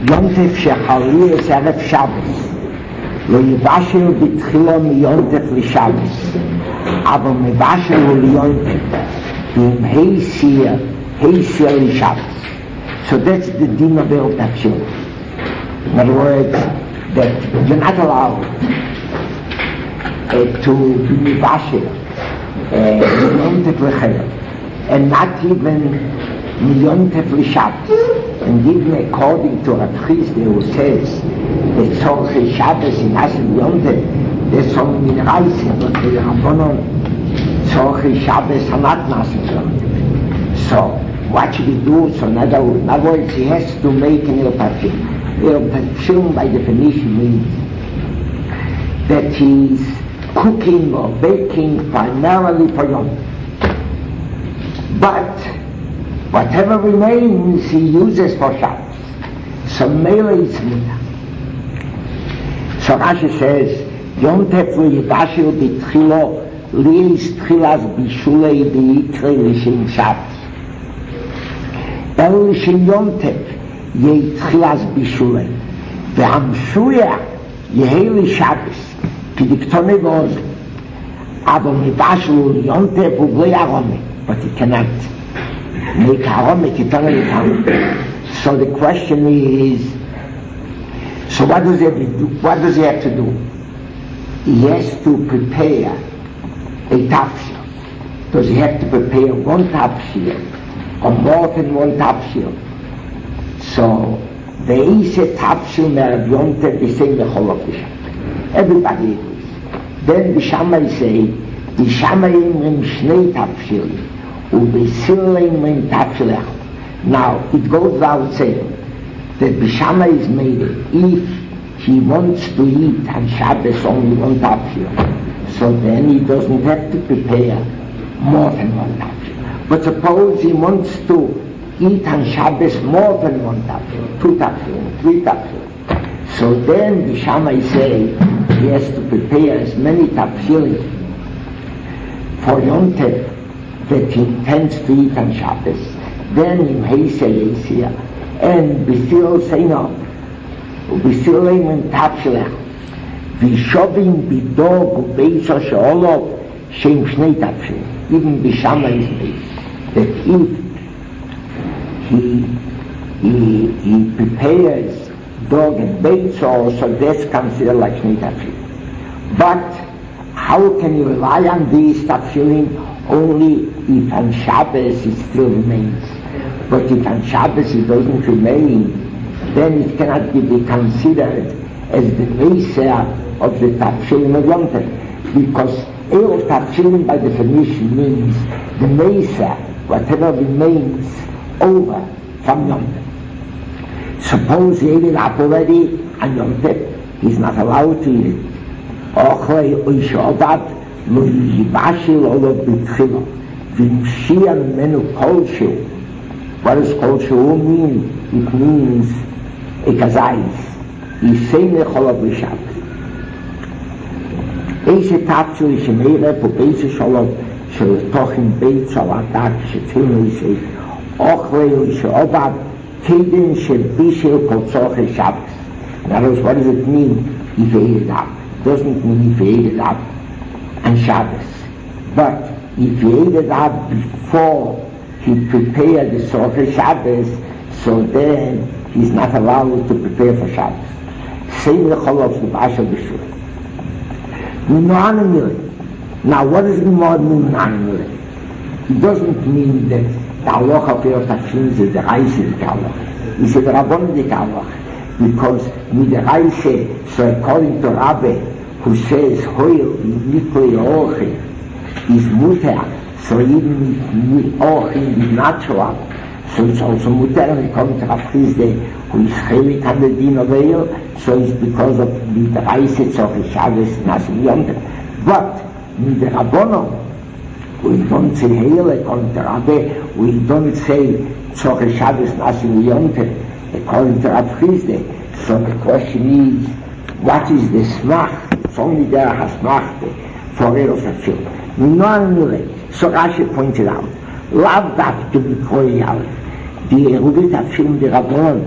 יונטף שחרי es ערב שבס, לא יבשל בתחילו מיונטף לשבס, אבל מבשל הוא ליונטף, ועם היסיר לשבס. So that's the din of Erev Tafshilin. In other words, that you're not allowed to be mibashir, miyontef l'chayil, and not even miyontef l'shabbos. And even according to Rav Chisda, who says that tzorchei Shabbos in Asim Yontef, there's some mineralsim, but the Rabbanon tzorchei Shabbos are not Asim Yontef. So what should he do? So in other words, he has to make an Erev Tafshilin. Erev Tafshilin by definition means that he's cooking or baking primarily for Yom. But whatever remains he uses for Shabbos. So Mele is Mina. So Rashi says, Yom Teflu Yidashil B'tchilo Li'is Tchilas B'shulei B'yikre L'Shem Shabbos. El L'Shem Yom Tef Yeh Tchilas B'shulei V'hamshuya Yehei L'Shabbos K'diktone V'oz Avo Mibashil Yom Tef U'Blei Arome. But he cannot make arome Kitone L'Arome. So the question is, so what does he have to do? What does he have to do? He has to prepare a tafshil. Does he have to prepare one tafshil or more than one tafshil? So the Eise tafshil me'Rav Yontef b'sei mechol ofishah. Everybody agrees. Then the Shammai say, the Shammai imrim shnei tafshil u'b'sil imrim tafshil echad. Now it goes without saying that B'Shammai is made if he wants to eat on Shabbos only one tafshil, so then he doesn't have to prepare more than one tafshil. But suppose he wants to eat on Shabbos more than one tafshil, 2 tafshil, 3 tafshil, so then B'Shammai say he has to prepare as many tafshil for Yom Tov that he intends to eat on Shabbos. Then in Heisei Yisir and B'sil Seino B'sil Eimen Tafshilech V'shovim B'dog U'Beiso She'olov Shem Shnei Tafshil. Even B'Shammai is made that if he prepares dog and Beiso, so that's considered like Shnei Tafshil. But how can you rely on these Tafshilim? Only if on Shabbos it still remains. But if on Shabbos it doesn't remain, then it cannot be considered as the Meiser of the Tafshilim of Yom Tov. Because Erev Tafshilim by definition means the Meiser, whatever remains over from Yom Tov. Suppose he ate it up already on Yom Tov, he's not allowed to eat it. Ochlei Oishobat Lo Yibashil Olo B'tchilo V'mshia Menu Kolshu. What does Kolshu mean? It means a kazayis. Yisei Necholav L'Shabbos. Eise Tafshil Shemeire Po Beise Sholov Shel Tochim Beit Shaladak Shetzilin Yisei Ochlei Oishobat Kedin Shebishil Kol Tzorchei Shabbos. In other words, what does it mean if he ate it up? It doesn't mean if he ate it up on Shabbos. But if he ate it up before he prepared the Tzorchei Shabbos, so then he's not allowed to prepare for Shabbos. Same Lecholov L'Bashal B'Shul. Now what does it mean Min'animile? It doesn't mean that the halacha of Erev Tafshilin is the Reise the halacha. It's the Rabbanon the halacha. Because with the Reise, so according to Rabbi, who says Hoil Niklei Orchim is muter, so even if Orchim is natural, so it's also muter, and according to Rav Chisda, who is chelik on the din of Eil, so it's because of the Reise Tzorchei Shabbos Nasim Yom Tov. But with the Rabbanon, we don't say Heil according to Rabbi, we don't say Tzorchei Shabbos Nasim Yom Tov according to Rav Chisda. So the question is, what is the smach? It's only there has smach for Erev Tafshilin. So Rashi pointed out, Lav Daf to be Koyal, the Eruv Tafshilin the Rabbanon,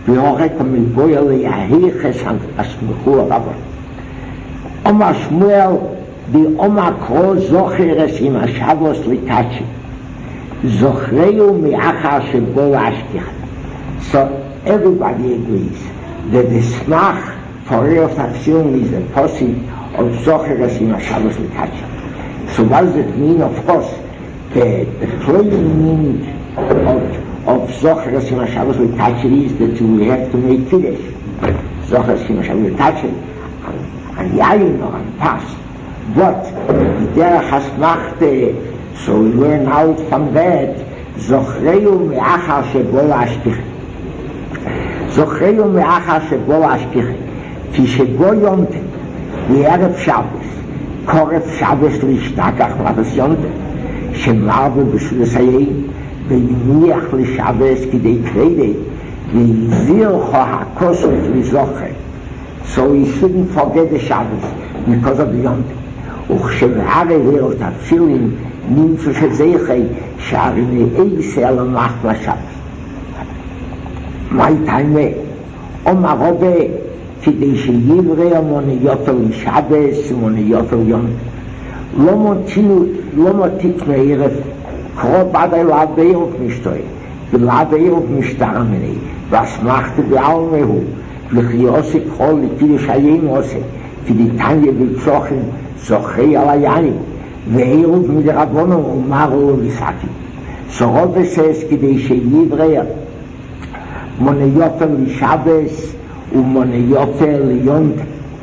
ואורך המלבויה להיחס הסמכו הרבה. אומר שמואל, ואומר קרוא זוכרס עם השבוס לקצ'י. זוכרהו מאחר שבו להשגיח. So everybody agrees that the smach for real tafsilin is a possi of Zocheres in Shabbos L'Kachim. So what does it mean? Of course, the plain meaning of Zocheres in Shabbos L'Kachim is that we have to make Kiddush. Zocheres in Shabbos L'Kachim and Yayin or and Pas. But the derech hasmachte, so we learn out from that Zocherehu me'achar shebo la'ashkich. Zocherehu me'achar shebo la'ashkich. כי שבו יונטה, בערב שבוס, קורב שבוס להשתכח לבס יונטה, שמרבו בשלוס היין, והניח לשבוס כדי קרדי, והזיר חו הכוסות לזוכר. So he shouldn't forget the Shabbos because of the yonte. וכשמערב הראות התפילין, נמצא שזכי, שהרי נעשה למחת לשבוס. מה יתיימה? אומר רבה, כדי שיברא מוניות לשבס ומוניות ליום. לא מותיק מערב, קרוא בדי לעד בערב משתוי, ולעד בערב משתר מני, והסמכת בעלמהו, וכי עושה כל לקידוש היין עושה, כדי תניה בצוחן זוכרי על היין, וערב מדרבונו ומרו לסעתי. סורות בסס כדי שיברא מוניות לשבס, ומוניות ליונט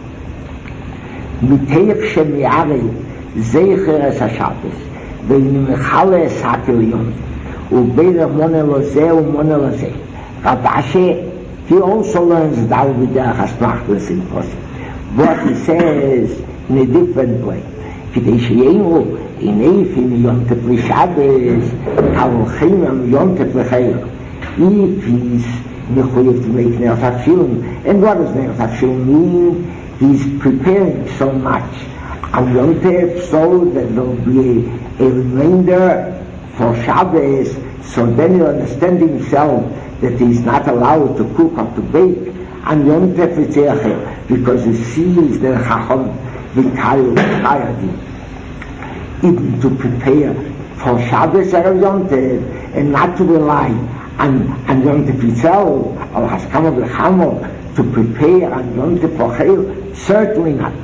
מתייך שמערי זכר את השבס ונמחלה סעתי ליונט ובין מונה לזה ומונה לזה רבשי he also learns that with the Hasmachtas in Kosi but he says in a different way כדי שיהינו איפים יונטת לשבס הולכים יונטת לחייר if he's mechuyev to make Ne'er Tafshilin. And what does Ne'er Tafshilin mean? He's preparing so much on Yom Tov so that there will be a remainder for Shabbos, so then he'll understand himself that he's not allowed to cook or to bake on Yom Tov because he sees the Chacham V'Kayadi even to prepare for Shabbos or Yom Tov and not to rely and Yom Tov itself, or Haskama V'Chamo, to prepare and Yom Tov for Chayil, certainly not.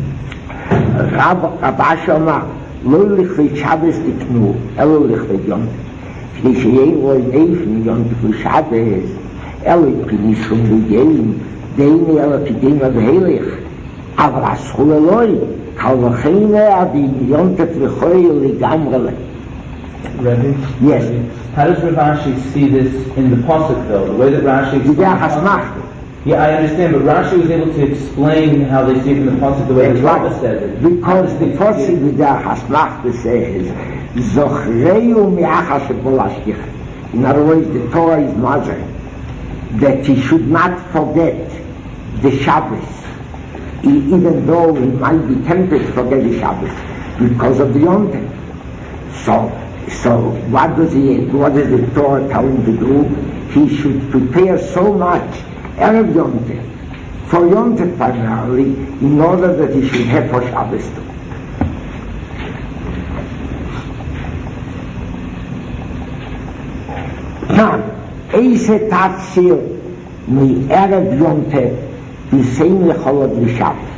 Rabash Omar, Lo Lichvei Shabbos Tiknu, Elo Lichvei Yom Tov. K'dei sheyein lo neifim Yom Tov L'Shabbos, Elo Yipinishum L'Yein, Deini Elo K'dima V'Helich, Aval Aschul Eloi, Kal V'Cheine Adim Yom Tov L'Choyil L'Gamrele. Rebbe? Yes. How does Rav Ashi see this in the Pasuk though? The way that Rashi explains Yeah, I understand, but Rashi was able to explain how they see it in the Pasuk the way the Rabbah said it. Because the Pasuk Vidar Hasmachta says, Zochreyu mi'achar shebo la'ashkich. In other words, the Torah is Mazer, that he should not forget the Shabbos, even though he might be tempted to forget the Shabbos, because of the Yom Tov. So what does the Torah tell him to do? He should prepare so much Erev Yom Tov, for Yom Tov primarily, in order that he should have for Shabbos too. Now, Eise Tatzir mi Erev Yom Tov B'sein Lecholot L'Shabbos.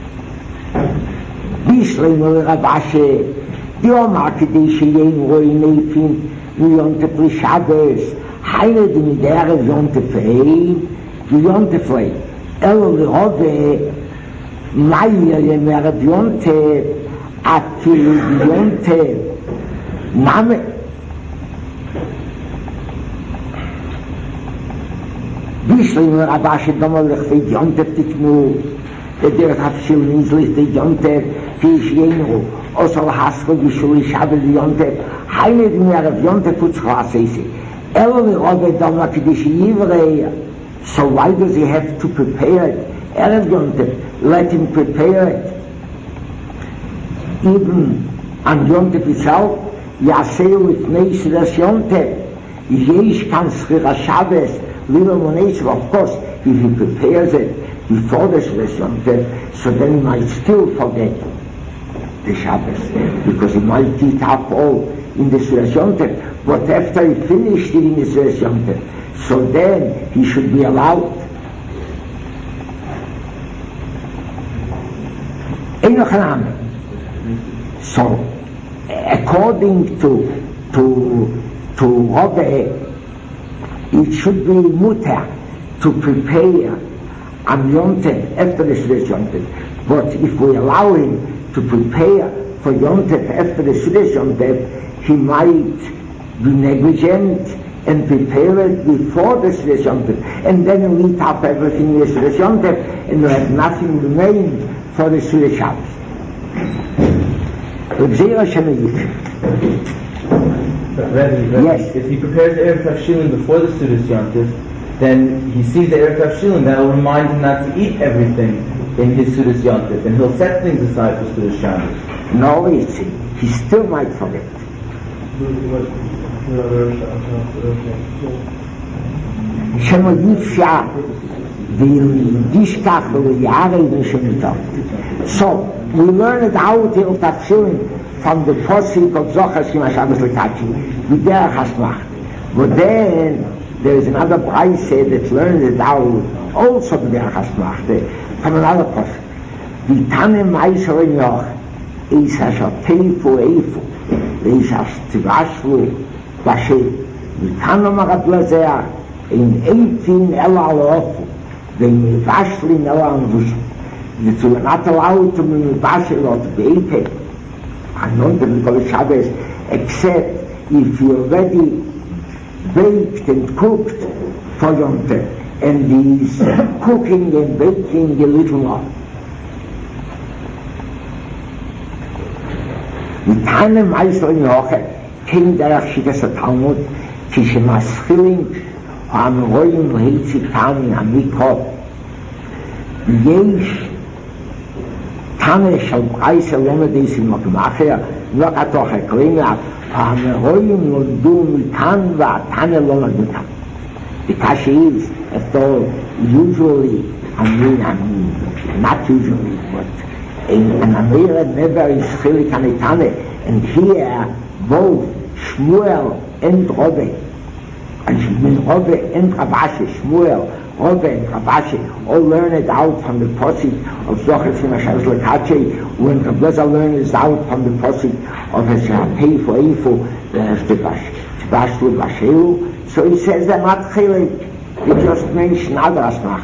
Bishleim L'Rabashe Die Oma כדי שיהיו רואי נפים ויונטף לשבס היינו דמדערב יונטף אין ויונטף אין אלו לרובה מאיה למערב יונטף אפילו ביונטף נמה בישלים רבה שדומה לכבד יונטף תקנו ודרך הפשיל נזליך די יונטף שיהיו also haskell bishuli Shabbos Yom Tov heilig mir auf Yom Tov putzchlasese elli robe dama k'dish yivrei so why does he have to prepare it Erev Yom Tov let him prepare it even on Yom Tov itself yaseu with Neisiras Yom Tov Yesh kan Schira Shabbos, Lila Monesim, of course, if he prepares it before the Shviras Yom Tov, so then he might still forget the Shabbos, because he might eat up all in the Shviras Yom Tov, but after he finished eating the Shviras Yom Tov, so then he should be allowed. So, according to Rove, it should be mutter to prepare on Yom Tov after the Shviras Yom Tov. But if we allow him to prepare for Yom Tov after the Shviras Yom Tov, he might be negligent and prepare it before the Shviras Yom Tov, and then he'll eat up everything in the Shviras Yom Tov, and he'll have nothing remained for the Shviras Shabbos. Yes. If he prepares the Erev Tavshilin before the Sudas Yom Tov, then he sees the Erev Tavshilin, that will remind him not to eat everything in his Sudas Yom Tov, and he'll set things aside for Sudas Shabbos. No, he still might forget. Shema Yifsha So, we learn it out in Tafshilin from the Posik of Zochar Shema Shabbos L'Kachi, B'derech HaSmach. But then, there is another Braise that learns it out, also B'derech HaSmach, from another Posik. V'tanem Ma'isor Yoch, Eis HaSher Teifu Eifu, Eis HaSher Tivashlu, B'Ashir. V'tanem Arablazeach, in 18 Ela Alofu, when Mivashli Ela Anvush, that we are not allowed to Mivashli or to be eaten, and not the Mikol Shabbos, except if you already baked and cooked for Yom Tov, and he's cooking and baking a little more. Mit einem Meister in Hoche, came der Shitas Talmud, כשמשכילים המרואים היציתם מהמיקרו יש תנא של ברייסה לא מדייס עם מקמחר לא כתוך הקרימה המרואים נולדו מכאן והתנא לא נולדו כאן. The kasha is, after all, usually, I mean, not usually, but an Amira never is chilik anitane, and here both Shmuel and Rove, and Rove and Rabashi, Shmuel, Rove and Rabashi, all learn it out from the posik of Zochar Shema Shabbos L'Kachi, when Rabbeinu learns it out from the posik of Hesapei for Eifu, Tibashlu Bashelu. So he says they're not chilik, they just mention other asmach.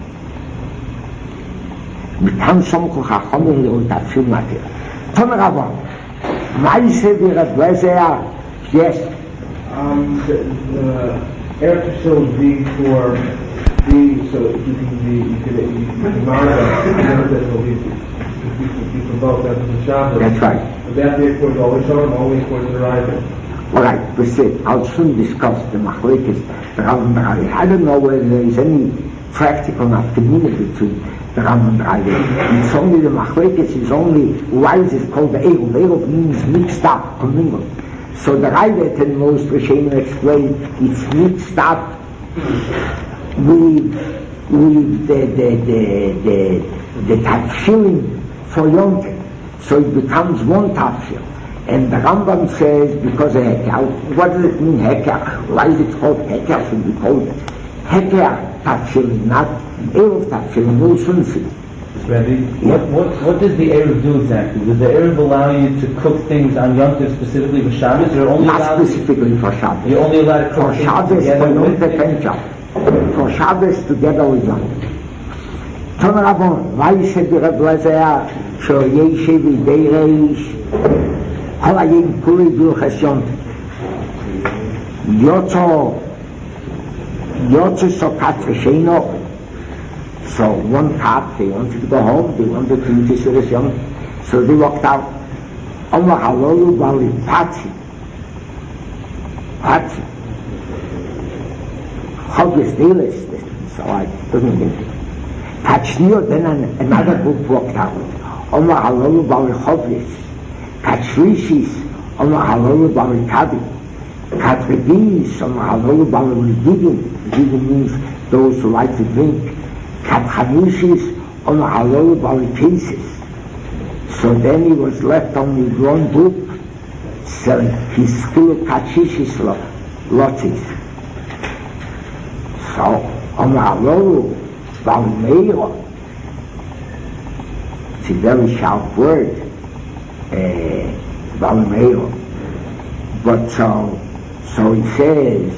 מכאן סומכו חכמים להותפים מתיר. תומר רבון, מה יעשה ברבלזר? Yes. The air facility being for being so you can mark that will be for both, that's the Shabbos. That's right. But that therefore is always on, always for the rider. All right, we said, I'll soon discuss the machlekes. I don't know whether there is any practical nafkamina between the Rambam and the Raiva. It's only the machlekes is only, why is it called the Eruv? Eruv means mixed up, commingled. So the Raiva and most Rishonim explain it's mixed up with the tafshilin for Yom Tov. So it becomes one tafshil. And the Rambam says, because of Heker, what does it mean Heker? Why is it called Heker? Should be called Heker tafshilin, not Eruv tafshilin, no sunfi. What does the Eruv do exactly? Does the Eruv allow you to cook things on Yom Tov specifically for Shabbos? Or only not specifically for Shabbos. You're only allowed to cook for Shabbos for Yom Tov. For Shabbos together with Yom Tov. Tomer Rabon, why said the Rebbeinu so Yeshiv Idei Reish Kol Hayim Kuli Bilchas Yom Tov Yotzo Sokat Risheino. So one cup, they wanted to go home, they wanted to eat Yisrael Yom, so they walked out. Omar Halolu Bali Patzi. Chogyes Diles, so I doesn't think it. Kachnio, then another group walked out. Omar Halolu Bali Chogyes. Kachrishis, Omar Halolu Bali Kadi. Katrebis on Halol Balam Digin means those who like to drink. Katchanishis on Halol Balam cases. So then he was left only one group. So his skill Kachishis lotis. So on Halol Balam it's a very sharp word, Balam but so he says,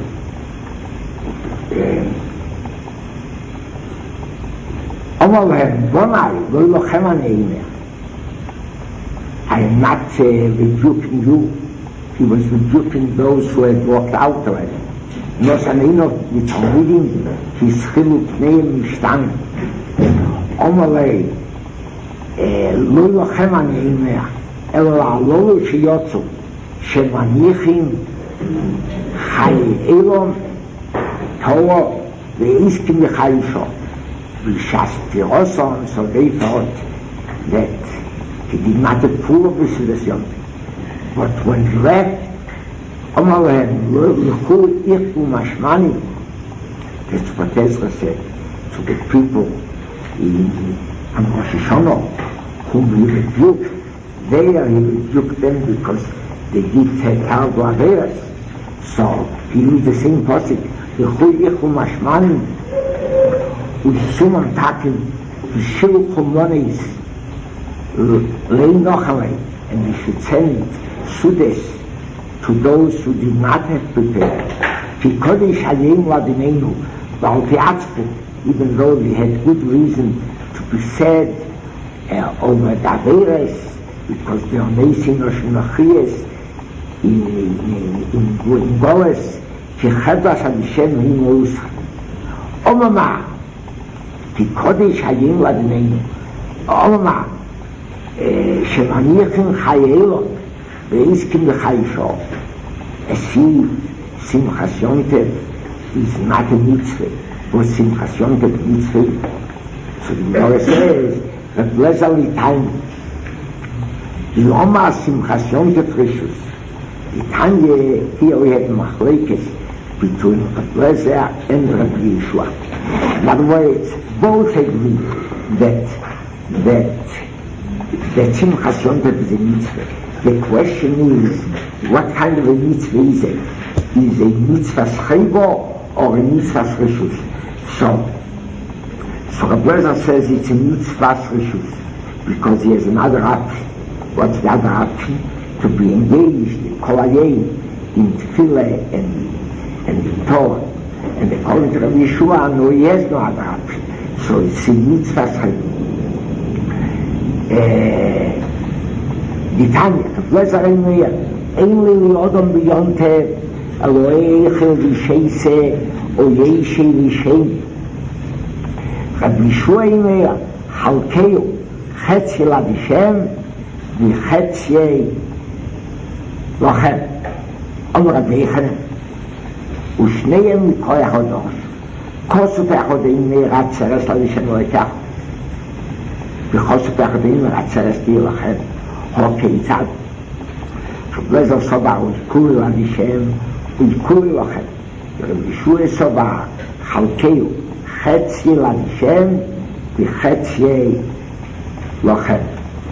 I am not rebuking you. He was rebuking those who had walked out already. Nos Aneino, mit Talmidim, his Chiluk Neim Mishtan. Omalei, lo lochem aneimea, elo la'alolu sheyotzu, שמניחים חיי אילון תורו ואיסקים לחיישו ושספירוסון סוגי תאות that he did not approve of this solution, but when he left אמר להם לכו איכו משמני, that's what Ezra said to the people on Rosh Hashanah whom he rebuked. There he rebuked them because they did take terrible averas. So he used the same passage. L'chui ichu mashmanim u'sumam takim v'shilu chumlonis le'inochalei, and we should send sudes to those who did not have prepared. V'kodesh hayim ladineinu v'al pi'atzpu, even though they had good reason to be sad over the averas, because they are facing Oshunachiyas in Goles, שחדש השם היא מאוסה. אוממה, כי קודש חיים לדנינו, אוממה, שמניחים חיי אלון, ועסקים לחיישו. See, Simchas Yom Tov is not a mitzvah, but Simchas Yom Tov is mitzvah. So the Gemara says, that blessed time, the Oma Simchas Yom Tov Rishus, the Tanya, here we have Machlekes between Rabbi Lezer and Rabbi Yeshua. In other words, both agree that Simchas Yom Tov is a mitzvah. The question is, what kind of a mitzvah is it? Is a mitzvah scheibo or a mitzvah rishus? So Rabbi Lezer says it's a mitzvah rishus because he has another option. What's the other option? To be engaged in kolayim, in tefillah and in Torah. And according to Rabbi Yeshua, no, he has no other option. So it's a mitzvah scheibo. Ditanya, Rabbi Lezer אין לי לאדם ביונטב אלוהי יחל וישייסה או ישי וישי רבי ישוע אומר חלקהו חצי לבישם וחצי לכם אמר רבי יחנן ושניהם מכוח הדוש כוסות האחדים נראה צרס לבישם לא ייקח וכוסות האחדים נראה צרס תהיה לכם כיצד Lezer Soba Utkuri Ladishem Utkuri Lachem Rabbi Yeshua Soba Chalkeu Chetzi Ladishem V'Chetzi Lachem.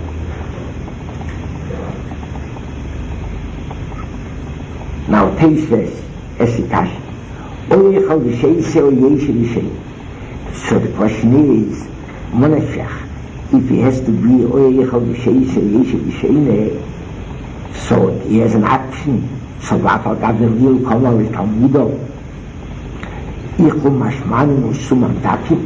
Now taste this Esikash Oyechal V'Sheise Oyeshi V'Shei. So the question is Moneshach, if he has to be Oyechal V'Sheise Oyeshi V'Shei, so he has an option. So Vafal Gadol will come with Talmido. Ichum Mashmanim Usumam Takim.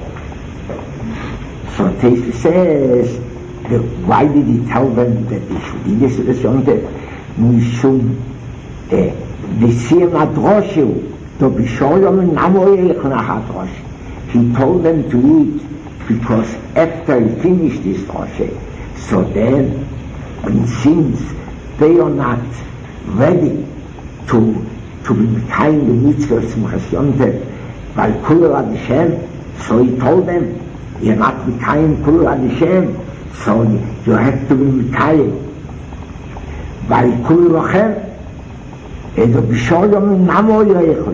So Teisha says, why did he tell them that they should be this Yom Tov? Mishum V'siyam Adroshu to B'shoyom Namoy Echnach Adrosh. He told them to eat because after he finished this Droshe, so then, and since they are not ready to be behind the mitzvah of Simchas Yom Tov by Kulul Adishem, so he told them, you're not behind Kulul Adishem, so you have to be behind by Kulul Lachem, איזו בשולם נמו יויכל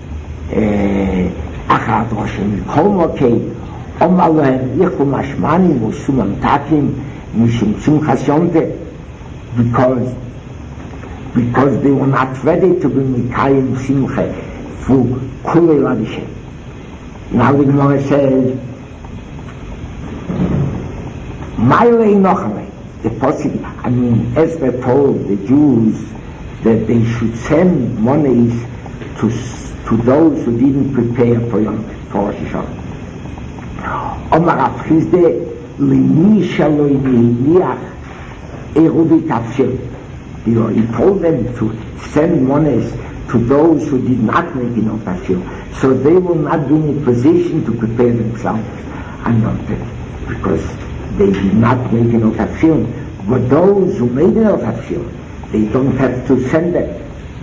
אחת ראשם כל מוקי אומר להם איכו משמנים וסומם תקים משום שמחס יונטה because they were not ready to be Mikayim Simcha for Kulei Ladishem. Now the Gemara says Mailei Nochale, the possible, Esther told the Jews that they should send monies to those who didn't prepare for Rosh Hashanah. Omar Afchizde Lini Shaloi Nihiniach Erubi Tafshir. He told them to send monies to those who did not make enough tafshil, so they will not be in a position to prepare themselves and not because they did not make enough tafshil. But those who made enough tafshil, they don't have to send them.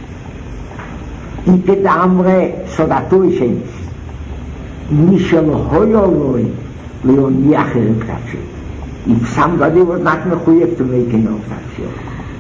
If somebody was not mechuyev to make enough tafshil,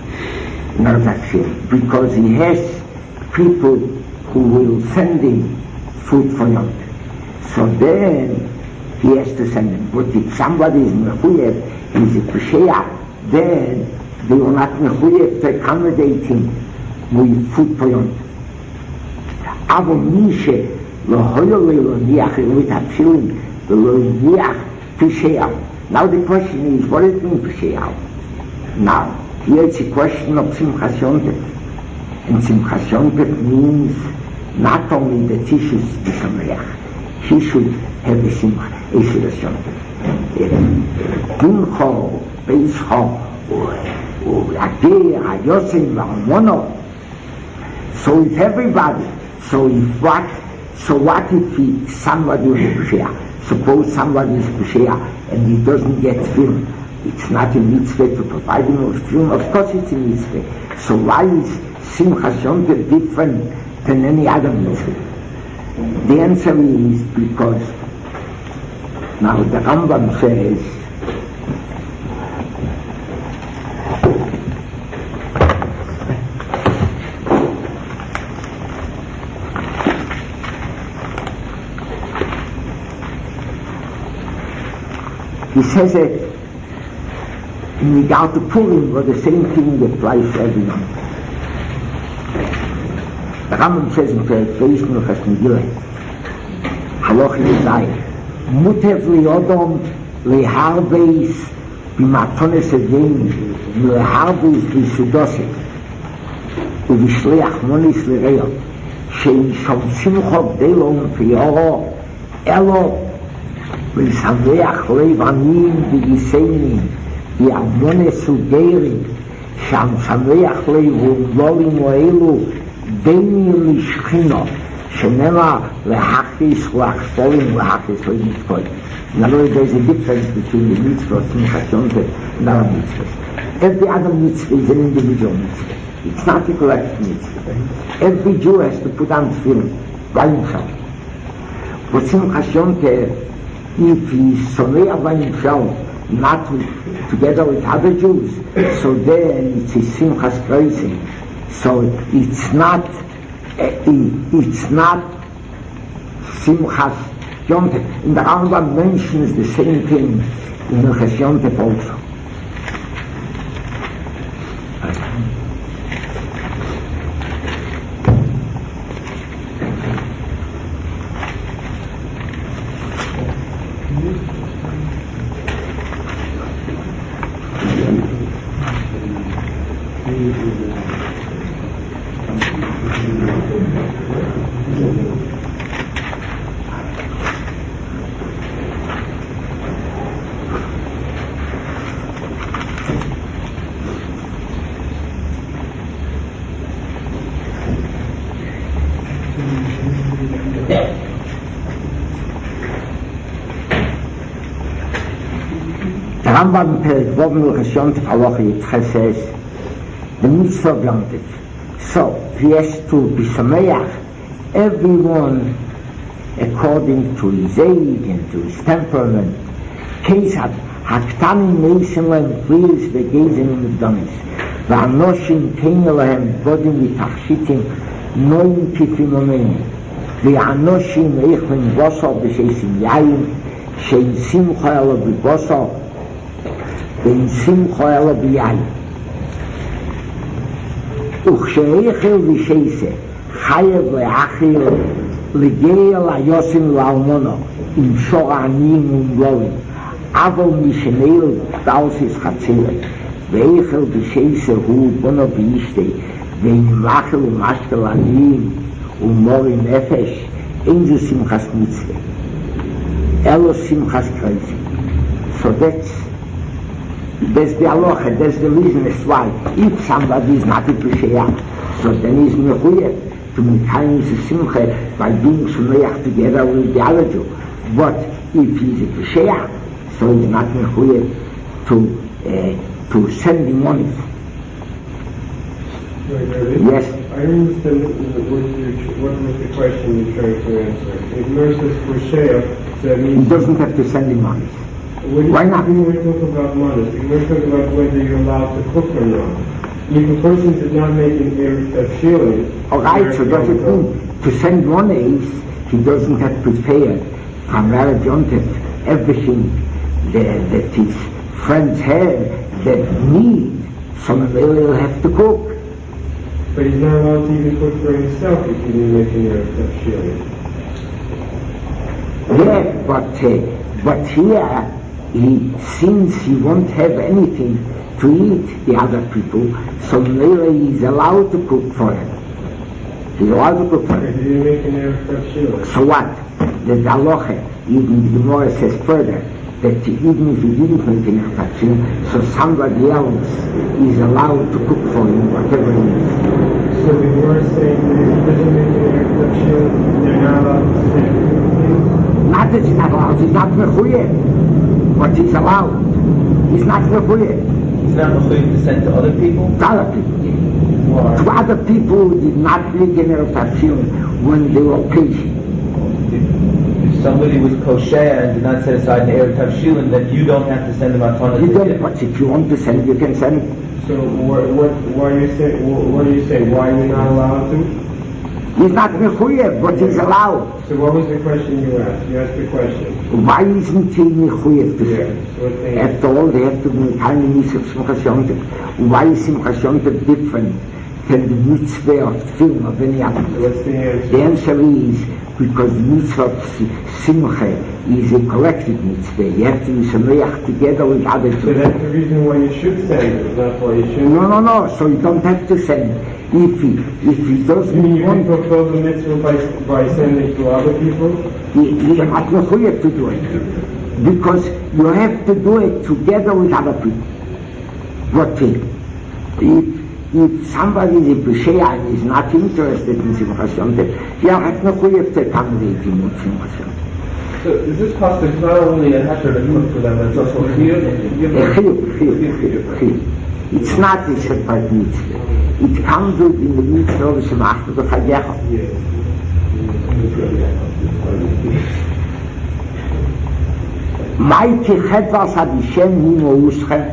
because he has people who will send him food for him. So then he has to send him. But if somebody is mechuyev, he's a Pesheah, then they will not mechuyev to accommodate him with food for him. Avo mishe lo hoyo lo niach with hapshilim lo niach Pesheah. Now the question is, what does it mean Pesheah? Now, here it's a question of Simchas Yontef. And Simchas Yontef means not only that he should be Sameach, he should have a Simcha, a Simchas Yontef. Dincho, Beischo, Agir, Ayosei, V'Almono. So if everybody, so what if somebody is Pesheah? Suppose somebody is Pesheah and he doesn't get filled. It's not a mitzvah to provide him with film. Of course it's a mitzvah. So why is Simchas Yontef different than any other mitzvah? The answer is because now the Rambam says it in regard to Purim, but the same thing applies to everyone. The Rambam says in Perek Beis Minchas Megillah, Halacha Yudai, Mutev liodom leharbeis b'matones evim leharbeis b'sudoset ובשליח מוניס לרעיו שמשמשים חוב דלום פיורו אלו ולשמח לב עניים וגיסיינים והמונס וגרים שהמשמח לב ומלולים ואלו דמים לשכינו שנאמר להכיס ולאכסולים ולהכיס ולמתקוי. In other words, there's a difference between the mitzvah of Simchas Yontef and other mitzvahs. Every other mitzvah is an individual mitzvah. It's not a collective mitzvah. Every Jew has to put on tefillin by himself. But Simchas Yontef, if he is someah by himself, not together with other Jews, so then it's a Simchas Kreising. So it's not Simchas Yontef. And the Rambam mentions the same thing in Simchas Yontef also. Rambam Perek Vav Minchas Yontef Halacha Yitzchak says the mitzvah of Yontef. So he has to be sameach everyone according to his age and to his temperament. Case haktanim meisen lehem friis vegezim middamis. והאנושים כן להם בודים ותכשיטים נועים כפינומנים והאנושים איכלים בוסו בשייסים יין שאין שמחו אלו בבוסו ואין שמחו אלו ביין וכשאיכל ושייסה חייב לאחיל לגייל היוסים לאלמונו עם שור העניים ומלואים אבל משנאל דלסיס חצילה ואיכל בשייסה הוא בונו בישתי ואין לאכל ומשקל עניים ומורי נפש אין זו שמחס מצווה אלו שמחס קרייזי so that's the halacha, that's the reason is why if somebody is not a Pesheach so then he's mechuyev to make kindness of simcha by being shmeach together with the other Jew but if he's a Pesheach so he's not mechuyev to send him money. Yes. I understand what was the question you're trying to answer. If Mercer's Pesheach, that means he doesn't have to send him money. Why not? When we talk about money, we're talking about whether you're allowed to cook or not. If a person is not making Erev Tavshilin, alright, so does it mean to send money he doesn't have to pay from Erev Yontif everything that his friends have that need, some will have to cook. But he's not allowed to even cook for himself if he didn't make an Erev Tavshilin. Yeah, but here, since he won't have anything to eat the other people, so maybe he's allowed to cook for him. He's allowed to cook for him. He didn't make an Erev Tavshilin. So what? The halacha, even the Gemara says further, that even if he didn't make an Erev Tavshilin, so somebody else is allowed to cook for him, whatever he needs. So the Gemara is saying that if he doesn't make an Erev Tavshilin, they're not allowed to say not that he's not allowed, he's not mechuyev, but he's allowed. He's not mechuyev. He's not mechuyev to send to other people? To other people. Why? To other people who did not make an Erev Tavshilin when they were patient. If somebody was kosher and did not set aside an Erev Tavshilin, then you don't have to send them on Tana. You don't, but if you want to send, you can send. So why are you saying? What do you say? Why are you not allowed to? He's not mechuyev, but he's allowed. So what was the question you asked? You asked the question. Why isn't he mechuyev to send? After all, they have to be kind of of Simchas Yontif. Why is Simchas Yontif different than the mitzvah of film of any other? What's the answer? The answer is because the mitzvah of Simcha is a collective mitzvah. You have to be sameach together with others. So that's the reason why you should send it, not why you shouldn't. No. So you don't have to send. If he doesn't you mean you can fulfill the mitzvah by sending to other people? You're not mechuyev to do it. Because you have to do it together with other people. But if somebody is a Pesheach and is not interested in Simchas Yontif, you have mechuyev to accommodate him with Simchas Yontif. So is this possible? It's not only a heter to cook for them, but it's also a chiyuv? It's not a separate mitzvah. It comes with in the mitzvah of Shemachta B'Chagecha. Maiti Chetvas Adishem Himo Uschem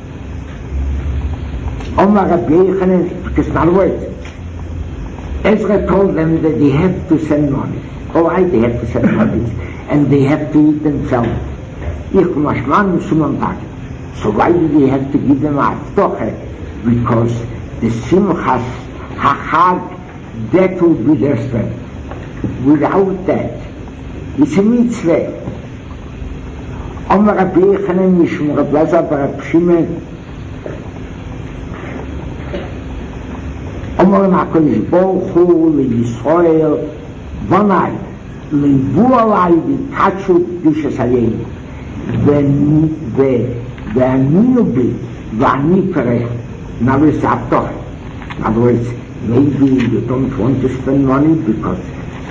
Omar Rabbi Yechanan, because in other words, Ezra told them that they have to send money. All right, they have to send money. And they have to eat themselves. So why do they have to give them a haftoche? Because the Simchas HaChag, that will be their strength. Without that, it's a mitzvah. Omar Rabbi Yechanan Mishum Rav Lazar bar Rab Shimon Omar HaKadosh Baruch Hu LeYisrael Bonai Leivu Alai V'Katshu K'dushas Hayenu Ve'aninu Bi Ve'ani Perech. Now it's haftoche. In other words, maybe you don't want to spend money because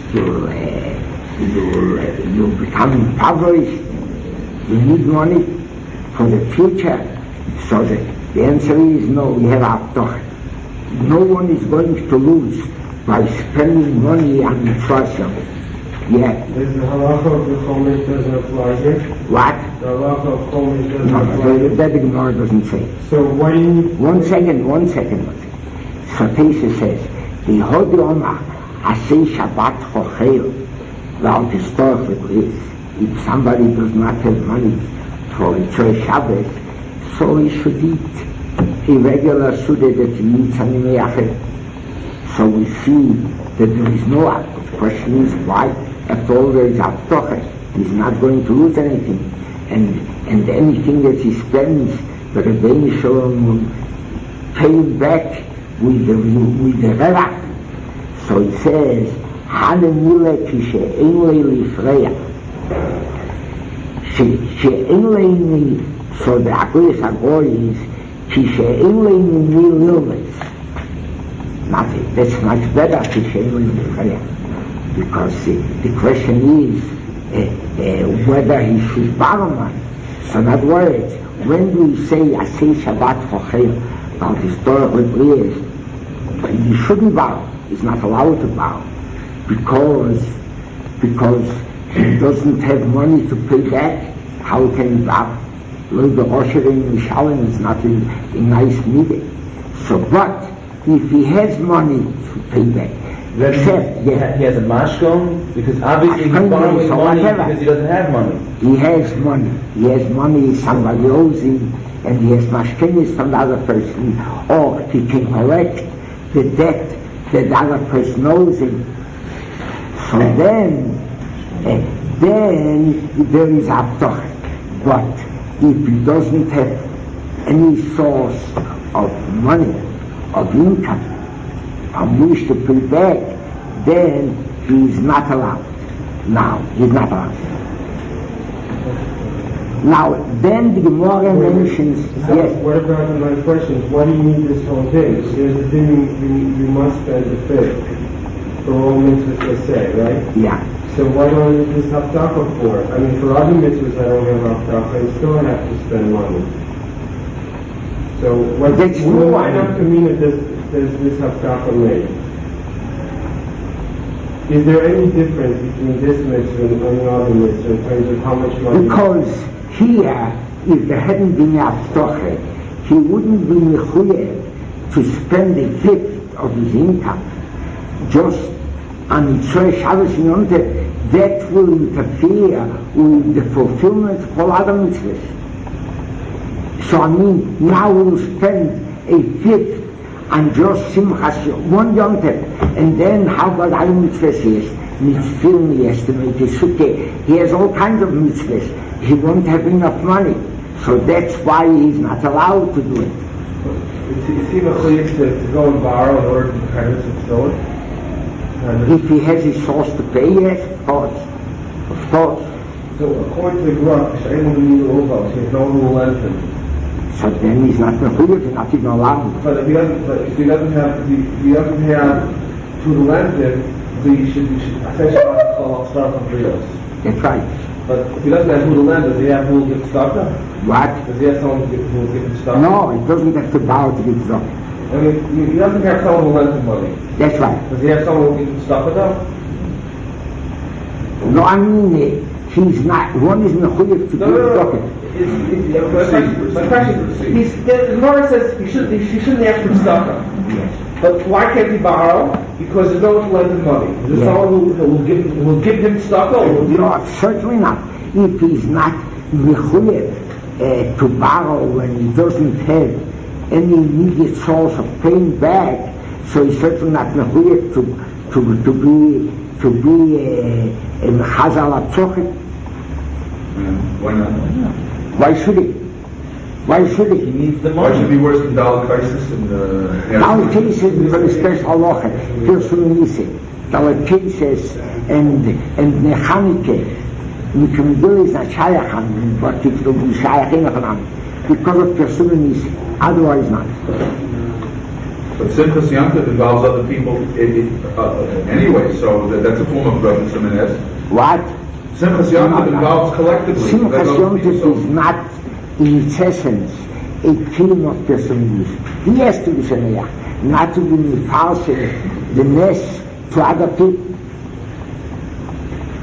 you become impoverished. You need money for the future. So the answer is no, we have haftoche. No one is going to lose by spending money on inflation. Yeah. Is the halacha of the chomesh doesn't apply here? What? The halacha of chomesh doesn't No, apply here? that the Gemara doesn't say. So why do you need... One second. So Teisa says, the Hodi Omar, Asay Shabbat Chochel, well, historically is, if somebody does not have money for a Choy Shabbos, so he should eat a regular Suda that he eats on the Meyachel. So we see that there is no act. The question is why, after all, there is Abtoche. He's not going to lose anything. And anything that he spends, the Rebbeinu Shalom will pay him back with the Revach. So it says, Hanemile Kishe'en Le'lifreya. She'en Le'ni, so the Akoyes Agor is, Kishe'en Le'ni Lilmes. Nothing. That's much better Kishe'en Le'lifreya. Because the question is whether he should borrow money. So in other words, when we say Asay Shabbat Chochel, about historical prayers, he shouldn't borrow. He's not allowed to borrow because he doesn't have money to pay back. How can he borrow? The Osher in Mishalim is not in nice meeting. So, but if he has money to pay back, except he has a mashkon, because obviously he's borrowing money because he doesn't have money. He has money, somebody owes him, and he has mashkenis from the other person, or he can collect the debt that the other person owes him. So then there is Abtoch. But if he doesn't have any source of money, of income, and wish to pay back, then he is not allowed. Now, he's not allowed. Now, then the Gemara mentions... Yes. What about my question? Why do you need this whole thing? There's a thing you must spend the fifth for all mitzvahs per se, right? Yeah. So why don't I use this haftakah for it? I mean, for other mitzvahs I don't have haftakah, I still have to spend money. So why not Kamina does this haftakah made? Is there any difference between this mitzvah and the other mitzvah in terms of how much money? Because here, if there hadn't been Abtoche, he wouldn't be mechuyev to spend a fifth of his income just on Mitzvah Shabbos and Yom Tov. That will interfere with the fulfillment of all other mitzvahs. So I mean, now we'll spend a fifth on just Simchas, one Yom Tov, and then how about other mitzvahs he has? Mitzvah, he has to make a sukkah, he has all kinds of mitzvahs. He won't have enough money. So that's why he's not allowed to do it. Is he mechuyev to go and borrow in order to kind of fulfill it? If he has a source to pay, yes, of course. So according to the Gemara, he has no one who will lend him. So then he's not mechuyev, he's not even allowed. But if he doesn't have to lend him, so you should start from Brios. That's right. But if he doesn't have who to lend, does he have who will give tzedakah? What? Does he have someone who will give tzedakah? No, he doesn't have to borrow to give tzedakah. I mean, he doesn't have someone who lends him money. That's right. Does he have someone who gives tzedakah though? No, I mean, he's not, one is mechuyev to give tzedakah. My question, the Gemara says he shouldn't ask for tzedakah. Yes. But why can't he borrow? Because there's no one to lend him money. There's someone who will give him tzedakah. No, certainly not. If he's not mechuyev to borrow when he doesn't have any immediate source of paying back, so he's certainly not mechuyev to be a mechazal atzochit. Why not? Why should he? Why should he? He needs the Why money. should it be worse than Dal Kaisis and Dal cases is very special halacha. Pirsun Nisi, Dal cases and Nechanike. Mikmedil is not shayachan, but it will be shayachin of because of Pirsun Nisi. Otherwise not. But Simchas Yom Tov involves other people anyway, so that's a form of Rabbi Simonez. What? Simchas Yom Tov involves collectively. Simchas Yom Tov is not in its essence a team of persons. He has to be Shemayach, not to be false the mess to other people.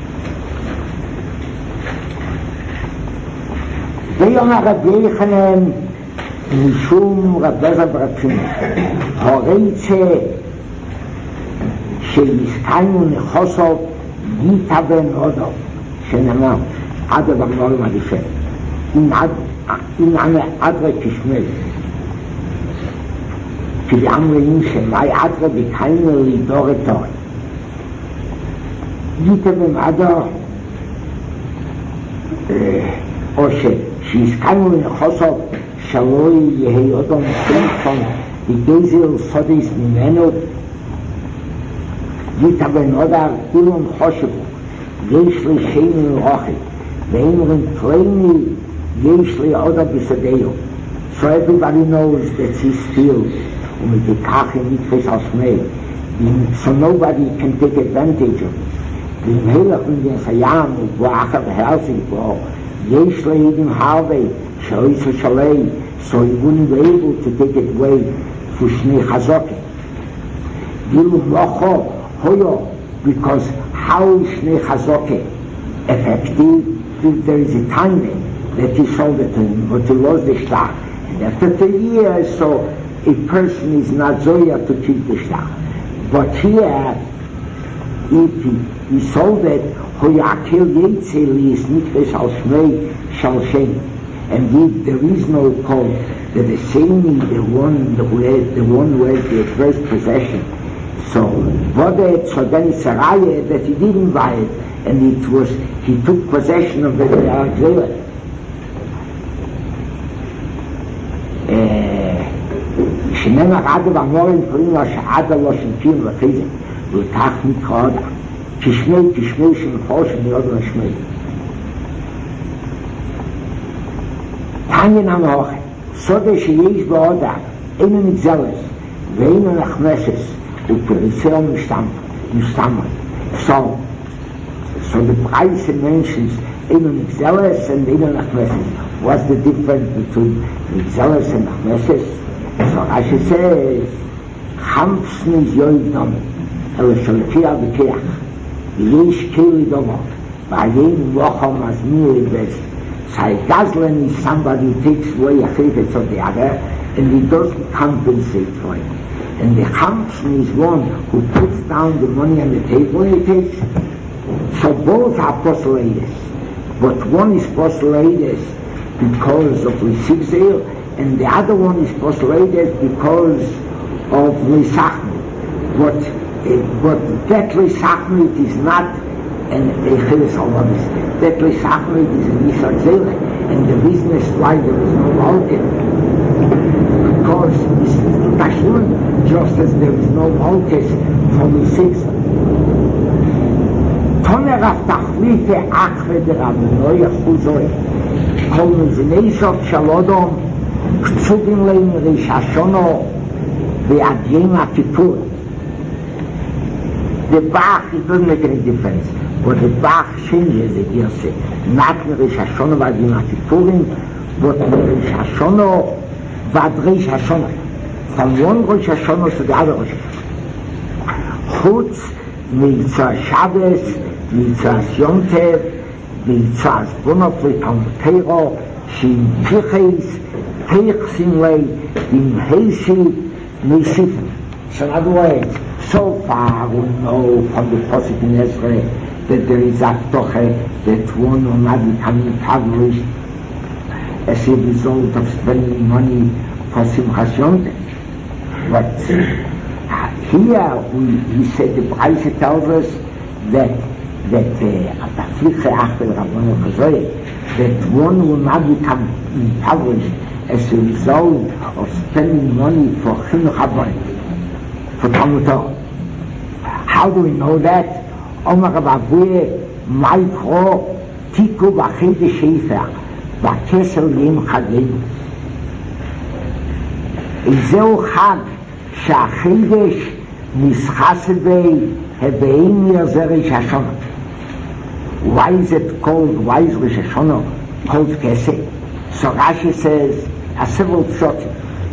ויום הרב יחנן משום רב לזר ברצון הורצה שיסקיינו נחוסו גיטה בן אודו שנאמר עד הדבר לא מדיפה אם עדרה תשמל כי באמרים שמאי עדרה בקיינו לידור את תורי גיטה בן אודו או שיסקיינו נחוסו שלא יהיה אודו מפריפון בגזל סודיס ממנו גיטה בן אודר אילון חושבו יש לי שני רוחי ואמרים פלייני יש לי אודר בסדאו so everybody knows that he's still ומתיקח עם נתפס על שמי so nobody can take advantage of it ואם הלך מגנס הים ובוא אחר והרסים בו יש לי ידים הרבה שאויסו שלי so he wouldn't be able to take it away for שני חזוקים גילו מלוכו hoyo because how is Shnei Chazoke effective if there is a timing that he sold it to him but he lost the shtar and after 3 years so a person is not zoya to keep the shtar but here if he sold it hoyo akil yetzel is nikves al shmei shal shem and if there is no call that the same the one who has the first possession so what so then it's a raya that he didn't buy it and it was he took possession of the Alexander שנאמר עד ואמורים קוראים לו שעד לא שנקים וחיזה ולקח מקרא תשמי שנחוש מאוד לשמי תנין המוח סודה שיש בעודה אינו נגזלס ואינו נחמסס ופריסר משתמר so the price in mentions אינו נגזלס and אינו נחמסס what's the difference between נגזלס and נחמסס so Rashi says חמפסן is יויד דומה אלא שלפי הבקח ויש כלי דומה והיין מוחו מזמיר בס say Gazlan is somebody who takes away a favor of the other and he doesn't compensate for it and the Hamson is one who puts down the money on the table and he takes so both are postulated but one is postulated because of Lisibzir and the other one is postulated because of Lisachmi but that Lisachmi is not and Echelis Alavis that Lisachmi is a Nisar and the business why there is no mountain because this is the Tashun just as there is no Malchus from the six. Toner auf Tachlife Achre der Abnoi Chuzoi kommen sie Nesot Shalodom Ktsubin Lein Rish Hashono Ve'adyen Atipur the Bach, it doesn't make any difference but the Bach changes the Girse not Rish Hashono Ve'adyen Atipurim but Rish Hashono Ve'adrish Hashono from one Rosh Hashanah to the other Rosh Hashanah. Chutz, Mitzvah Shabbos, Mitzvah Yom Tov, Mitzvah Bonot L'Talmud Torah, Shin Tichis, Teichsin Lei, Im Heisi, Nisifim. So in other words, so far we know from the Pasuk in Ezra that there is a Toche that one will not become established as a result of spending money for Simchas Yom Tov. But here he said the Braise tells us that that one will not become impoverished as a result of spending money for Chinuch HaBanim, for Talmud Torah. How do we know that? Omar Abavuye Maikro Tiku B'Chede Shefer B'Kesel Yem Chagenu Izeu Chag שהחידש נסחס בי הבאים ירזה ראש השונה why is it called why is ראש השונה called כסף so Rashi says a several pshotim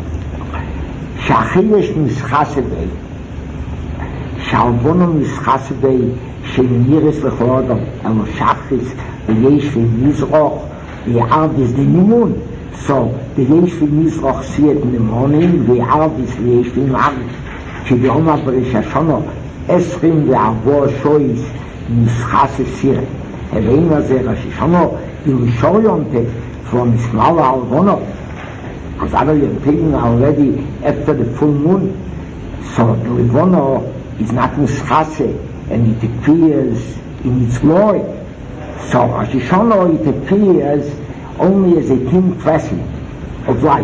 שהחידש נסחס בי שהלבונו נסחס בי שננירס לכל אדם אלו שחס ויש ומזרוח the art is the moon. So the yesh in Mizrach see it in the morning, the art is the yesh in Magid. Ki the Oma B'Rosh Hashanah, 24 shoys Nischase Sire. Hevein Azeh Rosh Hashanah, the Rishor Yontek, from Ismail Alvono. Because other Yontekin are already after the full moon. So the Livono is not Nischase, and it appears in its glory. So Rosh Hashanah, it appears only as a thin crescent of light.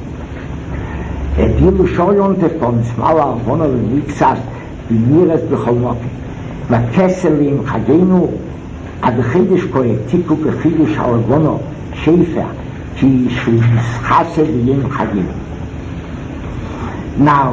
The Rishor Yontek from Ismail Alvono, the Nixas, the Miras B'Cholmokim. והכסל עם חגנו, עד חידש פרויקטיקו בחידש הארגונו, שפר, כי שהוא מסחסה ביום חגנו. Now,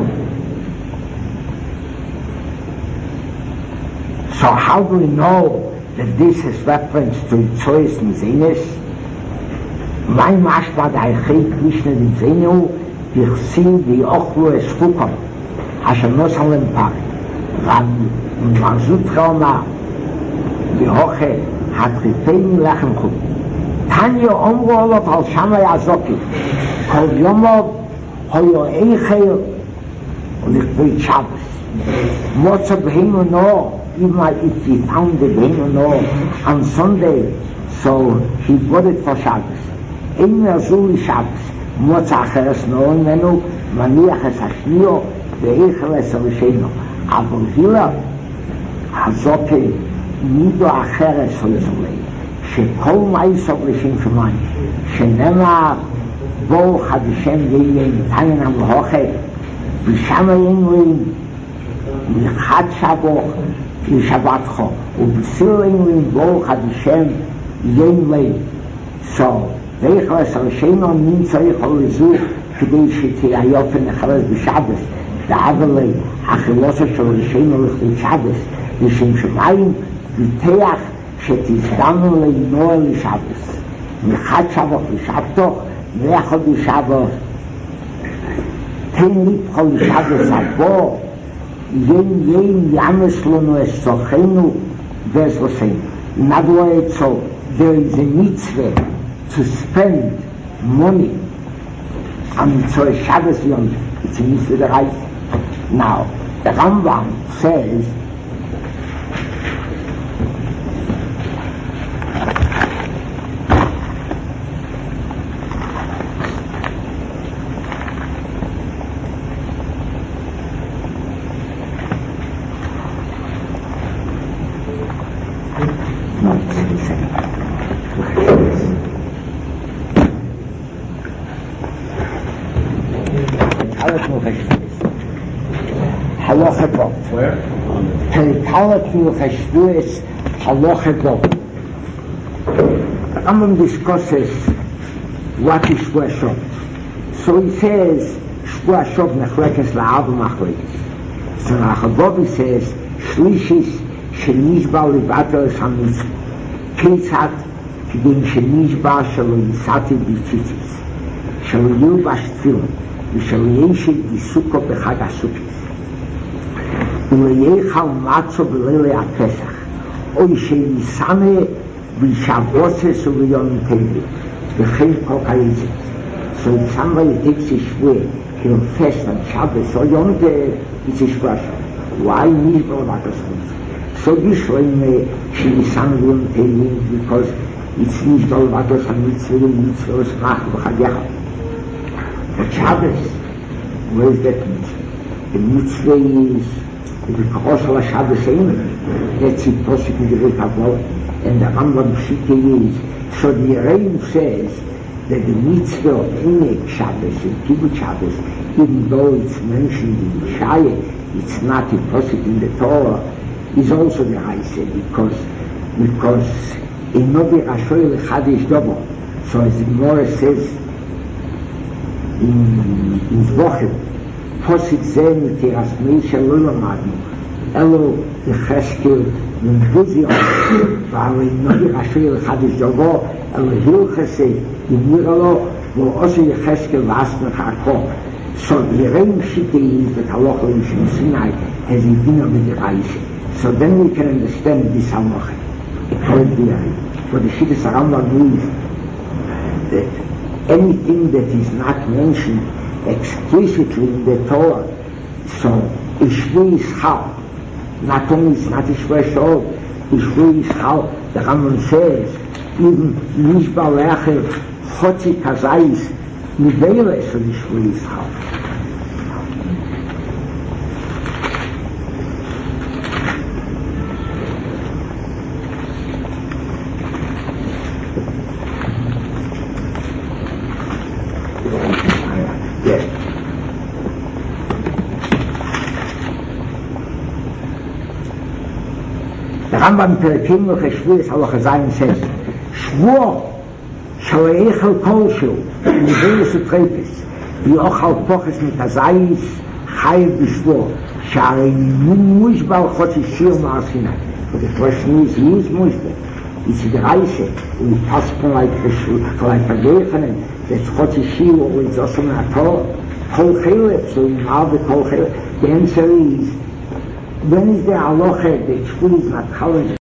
so how do we know that this is reference to Tzoyes and Zenes? Mein Mashbad Haichei Krishna in Zenu, Birsin die Ochlu es Fukon, Asher Nosalem Par, man Zutrauma, die Hoche, hat Rifein Lachen Chum. Tanya Omro Olot al Shamay Azoki, Kol Yomov, Hoyo Eichel, und ich bete Shabbos. Mozart Behenu no, even if he found the Behenu no on Sunday, so he bought it for Shabbos. Ein Azuli Shabbos, Mozart Acheres no, Menu, Maniach es Hashnio, Ve'eichel es Arisheno. Aber Hila, Hazoke, Nido Acheres Hoizolei, שכל מייסוב לשם שמיים, שנאמר בו חדשם יהיה ניתן המלוכה, ושם יינויים מלכת שבוך לשבתך, ובסיר יינויים בו חדשם יינויים. So, ואיך לסרשנו נמצא יכול לזוך, כדי שתהיה יופן נחלס בשבס, דאבלי, החילוסה של רשנו לכלי שבס, לשם שמיים, ותח שתזדמנו לינוע לשבס. מחד שבוך לשבתוך, מאחד לשבוך, תן ליפחו לשבס הבוא, yin yamas לנו eszochenu vezlosenu. In other words, so there is a mitzvah to spend money on Tzor Shabbos Yom. It's a mitzvah that right. Now, the Rambam says where? The Rambam discusses what is Shvuah Shov. So he says Shvuah Shov nechlekes la'arba machlekes. So Rachabovi says Shlishis shenishba libato es hamitzvah. Ketzat k'dim shenishba shelo yisati b'tzitzis shelo yilbash tefillin v'shelo yeshit yisuko b'chag hasukis. ולייחל מצו בלילה הפסח, אוי שיסנה וישבוסס וביום טבע, וכן כל כיוצא. So if somebody takes a shvuah, he'll fast on Shabbos or Yom Tov, it's a shvuah. Why nishba levatos hamitzvah? So this way שיסנה ביום טבע, because it's nishba levatos hamitzvah, mitzvah smach b'chagecha. But Shabbos, where is that mitzvah? The mitzvah is the Koshal Shabbos Eimen. That's it, Posik in the Rei Kabbalah. And the Rambam Shita is, so the Reim says that the mitzvah of Emek Shabbos and Kibbutz Shabbos, even though it's mentioned in the Shaya, it's not a Posik in the Torah, is also the Raisa, because in Nobi Rashoy Lechadish Dobo, so as the Gemara says in Zvochem, Posik zeh mitiras meisha lo lamadnu elo yecheskel membuzion v'alo inogi rashoy l'chadish dovo elo hilchese yimiralo v'oso yecheskel v'asmer charko. So the Reim Shita is that halacha l'Yishim Sinai has a dinner with the Raisa. So then we can understand this halacha. For the Shittas Rambam is that anything that is not mentioned explicitly in the Torah, so Ishvi is how. Not only is not Ishvi Shol, Ishvi is how. The Rambam says, even Nishba Lecher, Chotzi Kazais, Niveles of Ishvi is how. Rambam Perekim L'Cheshvuis Halacha Zayin says, Shvuah shall eichel kolshu Niveles u'treipes v'yochal poches mitazayis chayiv b'shvuah sh'arei mushbal chotzi shir ma'asinai. So the question is, he is mushbal. It's the Reise, and it passes from like a Geifenen, that's chotzi shir or it's also in a Torah, kol chelep, so in Arbe kol chelep. The answer is, when is the halacha that Shvuah is not challenged?